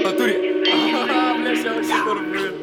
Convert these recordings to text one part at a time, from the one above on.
В натуре. Бля, сейчас вообще кормлю.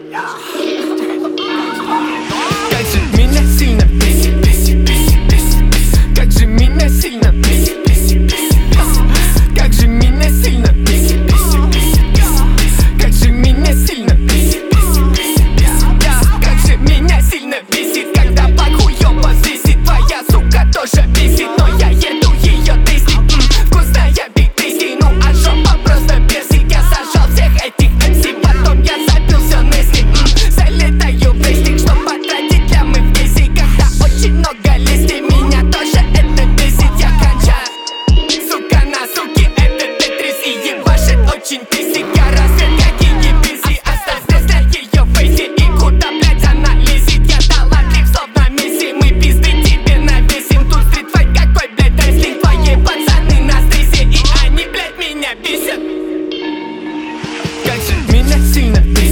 Как же меня сильно бесит, бесит, бесит, бесит, бесит. Как же меня сильно бесит, бесит, бесит, бесит. Как же меня сильно бесит, бесит, бесит, бесит. Как же меня сильно бесит, бесит, бесит, бесит. Как же меня сильно бесит, когда под хуём взвесит. Твоя сука тоже бесит, но я еду ее тестить. Вкусная биг-тейсти, ну а жопа просто персик. Я сажал всех этих MC, потом я забился Нести. Залетаю в рейстинг, чтоб потратить лямы в кейсе. Когда очень много лести, меня тоже это бесит. Я кончаю, сука на суки, это тетрис и ебашит очень писик. Я развед какие бизи, оставь здесь на ее фейсе. И куда, блядь, она лезет, я талантлив, словно Месси. Мы пизды тебе навесим, тут стритфайт какой, блядь, рестлинг. Твои пацаны на стрессе, и они, блядь, меня бесят. Как же меня сильно бесит.